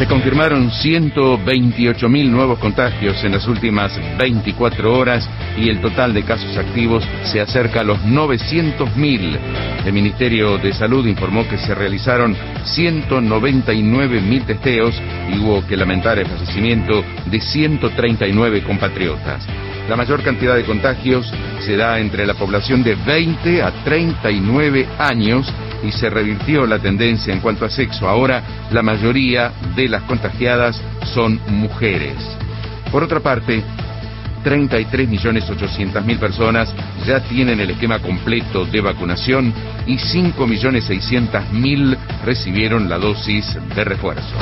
Se confirmaron 128.000 nuevos contagios en las últimas 24 horas y el total de casos activos se acerca a los 900.000. El Ministerio de Salud informó que se realizaron 199.000 testeos y hubo que lamentar el fallecimiento de 139 compatriotas. La mayor cantidad de contagios se da entre la población de 20 a 39 años y se revirtió la tendencia en cuanto a sexo. Ahora, la mayoría de las contagiadas son mujeres. Por otra parte, 33.800.000 personas ya tienen el esquema completo de vacunación y 5.600.000 recibieron la dosis de refuerzo.